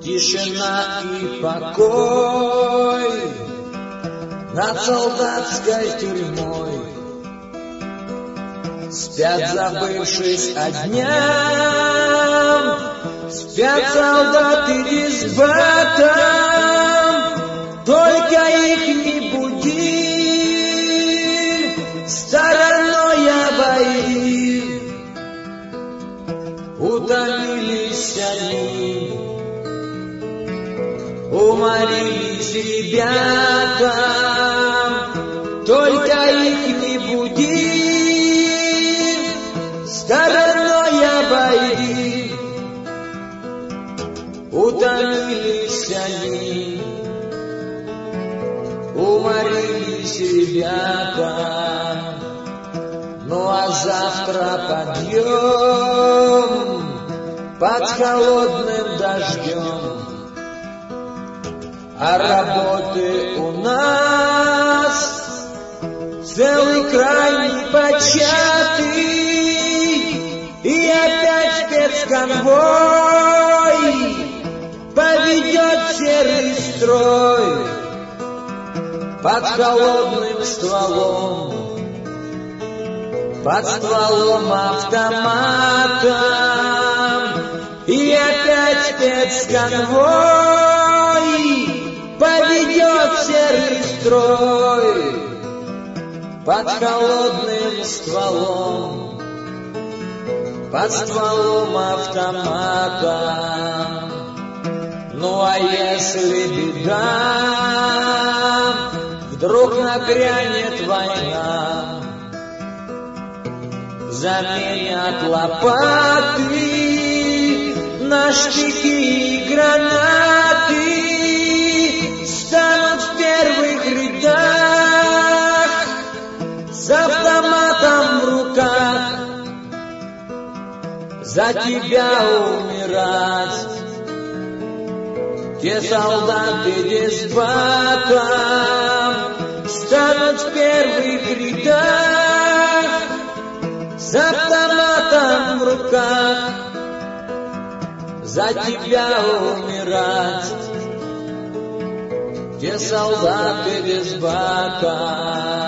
Тишина и покой над солдатской тюрьмой. Спят, забывшись о дням, спят солдаты дисбатом, только их не буди, стороной бои. Утомились они, уморились ребята, только их не буди, стороной обойди. Утомились они, уморились ребята, ну а завтра подъем под холодным дождем. А работы у нас целый край непочатый, и опять спецконвой поведет серый строй под холодным стволом, под стволом автомата, и опять спецконвой поведет серый строй под холодным стволом, под стволом автомата. Ну а если беда, вдруг нагрянет война, заменят лопаты на штыки и гранаты, станут в первых рядах с автоматом в руках за тебя умирать. Те солдаты дисбатом станут в первых рядах с автоматом в руках за тебя умирать. Те солдаты дисбатом.